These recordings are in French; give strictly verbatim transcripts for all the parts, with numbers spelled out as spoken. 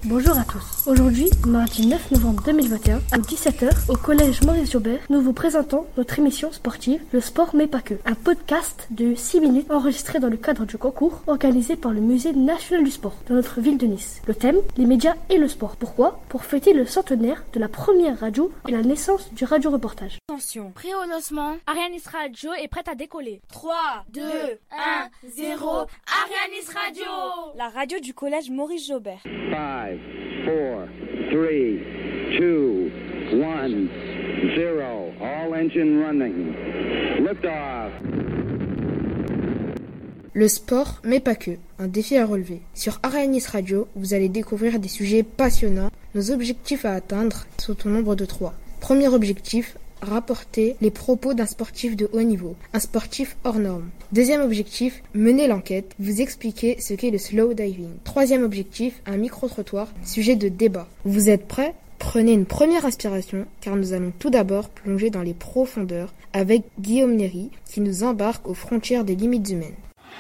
Bonjour à tous. Aujourd'hui, mardi neuf novembre deux mille vingt et un, à dix-sept heures, au collège Maurice Jaubert, nous vous présentons notre émission sportive, Le Sport mais pas que, un podcast de six minutes enregistré dans le cadre du concours organisé par le Musée national du sport dans notre ville de Nice. Le thème, les médias et le sport. Pourquoi ? Pour fêter le centenaire de la première radio et la naissance du radio-reportage. Attention, prêt au lancement, Arianis Radio est prête à décoller. trois, deux, un, zéro, Arianis Radio, la radio du collège Maurice Jaubert. five, four, three, two, one, zero. All engine running. Liftoff. Le sport, mais pas que, un défi à relever. Sur Arianis Radio, vous allez découvrir des sujets passionnants. Nos objectifs à atteindre sont au nombre de trois. Premier objectif, rapporter les propos d'un sportif de haut niveau, un sportif hors norme. Deuxième objectif, mener l'enquête, vous expliquer ce qu'est le slow diving. Troisième objectif, un micro-trottoir, sujet de débat. Vous êtes prêts ? Prenez une première inspiration, car nous allons tout d'abord plonger dans les profondeurs avec Guillaume Néry, qui nous embarque aux frontières des limites humaines.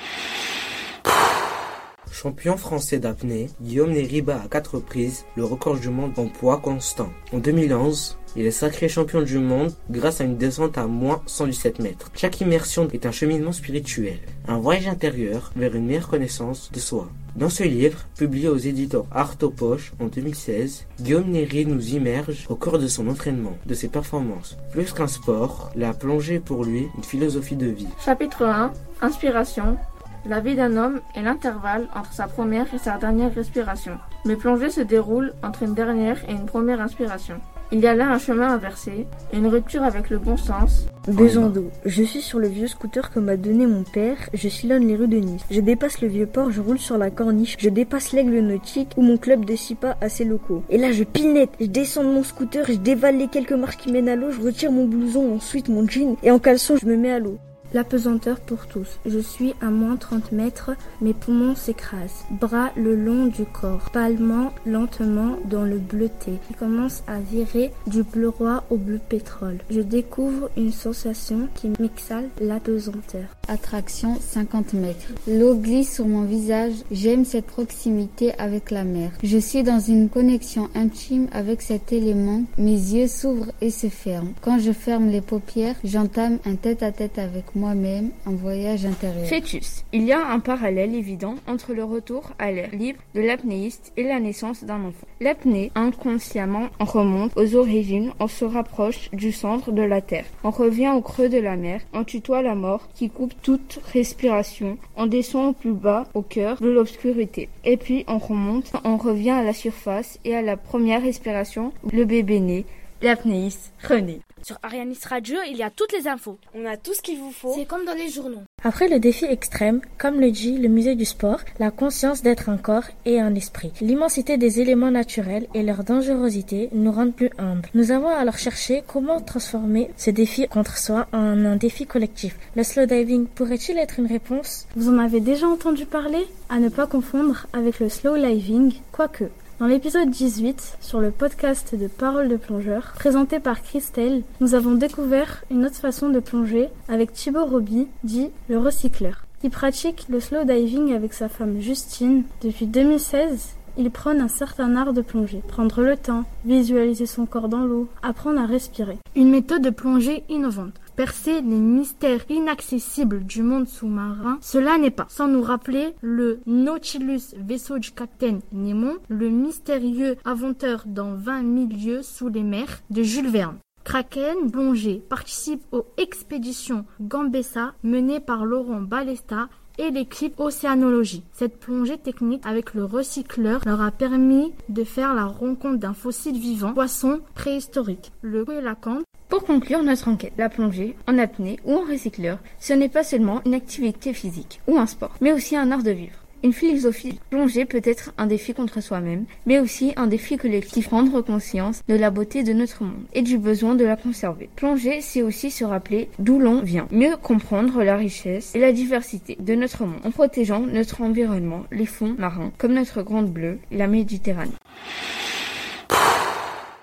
Champion français d'apnée, Guillaume Néry bat à quatre reprises le record du monde en poids constant. En deux mille onze, il est sacré champion du monde grâce à une descente à moins cent dix-sept mètres. Chaque immersion est un cheminement spirituel, un voyage intérieur vers une meilleure connaissance de soi. Dans ce livre, publié aux éditeurs Artopoche en deux mille seize, Guillaume Néry nous immerge au cœur de son entraînement, de ses performances. Plus qu'un sport, la plongée est pour lui une philosophie de vie. Chapitre un. Inspiration. La vie d'un homme est l'intervalle entre sa première et sa dernière respiration. Mes plongées se déroulent entre une dernière et une première inspiration. Il y a là un chemin inversé, une rupture avec le bon sens. Besoin d'eau. Je suis sur le vieux scooter que m'a donné mon père, je sillonne les rues de Nice. Je dépasse le vieux port, je roule sur la corniche, je dépasse l'Aigle Nautique où mon club de six pas a ses locaux. Et là je pinette, je descends de mon scooter, je dévale les quelques marches qui mènent à l'eau, je retire mon blouson, ensuite mon jean et en caleçon je me mets à l'eau. L'apesanteur pour tous. Je suis à moins trente mètres, mes poumons s'écrasent. Bras le long du corps, palmant lentement dans le bleuté. Je commence à virer du bleu roi au bleu pétrole. Je découvre une sensation qui m'exhale l'apesanteur. Attraction cinquante mètres. L'eau glisse sur mon visage, j'aime cette proximité avec la mer. Je suis dans une connexion intime avec cet élément, mes yeux s'ouvrent et se ferment. Quand je ferme les paupières, j'entame un tête-à-tête avec moi. Moi-même, un voyage intérieur. Fœtus. Il y a un parallèle évident entre le retour à l'air libre de l'apnéiste et la naissance d'un enfant. L'apnée, inconsciemment, on remonte aux origines, on se rapproche du centre de la Terre. On revient au creux de la mer, on tutoie la mort qui coupe toute respiration. On descend au plus bas, au cœur de l'obscurité. Et puis on remonte, on revient à la surface et à la première respiration, le bébé naît, l'apnéiste renaît. Sur Arianis Radio, il y a toutes les infos. On a tout ce qu'il vous faut. C'est comme dans les journaux. Après le défi extrême, comme le dit le musée du sport, la conscience d'être un corps et un esprit. L'immensité des éléments naturels et leur dangerosité nous rendent plus humbles. Nous avons alors cherché comment transformer ce défi contre soi en un défi collectif. Le slow diving pourrait-il être une réponse ? Vous en avez déjà entendu parler ? À ne pas confondre avec le slow diving, quoique. Dans l'épisode dix-huit, sur le podcast de Paroles de plongeurs, présenté par Christelle, nous avons découvert une autre façon de plonger avec Thibaut Roby, dit le recycleur, qui pratique le slow diving avec sa femme Justine. Depuis deux mille seize, il prône un certain art de plonger, prendre le temps, visualiser son corps dans l'eau, apprendre à respirer. Une méthode de plongée innovante. Percer les mystères inaccessibles du monde sous-marin, cela n'est pas sans nous rappeler le Nautilus, vaisseau du capitaine Nemo, le mystérieux inventeur dans vingt mille lieues sous les mers de Jules Verne. Kraken Plongée participe aux expéditions Gambessa menées par Laurent Balesta et l'équipe Océanologie. Cette plongée technique avec le recycleur leur a permis de faire la rencontre d'un fossile vivant, poisson préhistorique, le coélacanthe. Pour conclure notre enquête, la plongée, en apnée ou en recycleur, ce n'est pas seulement une activité physique ou un sport, mais aussi un art de vivre. Une philosophie. Plonger peut être un défi contre soi-même, mais aussi un défi collectif. Prendre conscience de la beauté de notre monde et du besoin de la conserver. Plonger, c'est aussi se rappeler d'où l'on vient. Mieux comprendre la richesse et la diversité de notre monde en protégeant notre environnement, les fonds marins, comme notre grande bleue, la Méditerranée.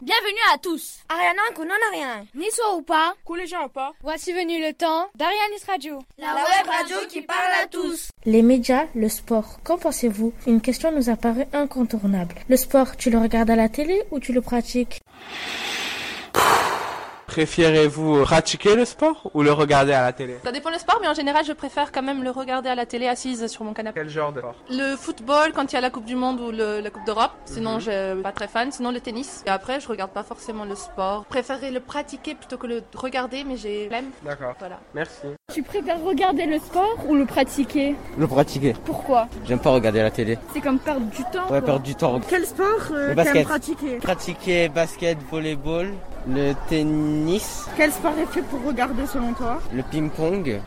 Bienvenue à tous. Ariana, qu'on n'en a rien. Niçois ou pas, collégien ou pas, voici venu le temps d'Arianis Radio. La web radio qui parle à tous. Les médias, le sport, qu'en pensez-vous? Une question nous apparaît incontournable. Le sport, tu le regardes à la télé ou tu le pratiques? Préférez-vous pratiquer le sport ou le regarder à la télé? Ça dépend le sport, mais en général, je préfère quand même le regarder à la télé assise sur mon canapé. Quel genre de sport? Le football quand il y a la Coupe du Monde ou le, la Coupe d'Europe. Sinon, mm-hmm. je suis pas très fan. Sinon, le tennis. Et après, je regarde pas forcément le sport. Je préférerais le pratiquer plutôt que le regarder, mais j'ai flemme. D'accord. Voilà. Merci. Tu préfères regarder le sport ou le pratiquer? Le pratiquer. Pourquoi? J'aime pas regarder la télé. C'est comme perdre du temps. Ouais, quoi. perdre du temps. Quel sport euh, t'aimes pratiquer? Pratiquer basket, volleyball, le tennis. Quel sport est fait pour regarder selon toi? Le ping-pong.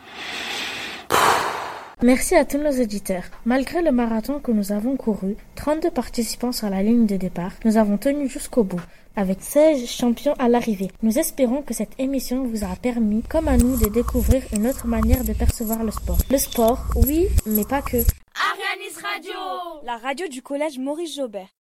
Merci à tous nos auditeurs. Malgré le marathon que nous avons couru, trente-deux participants sur la ligne de départ, nous avons tenu jusqu'au bout, avec seize champions à l'arrivée. Nous espérons que cette émission vous aura permis, comme à nous, de découvrir une autre manière de percevoir le sport. Le sport, oui, mais pas que. Arianis Radio, la radio du collège Maurice Jaubert.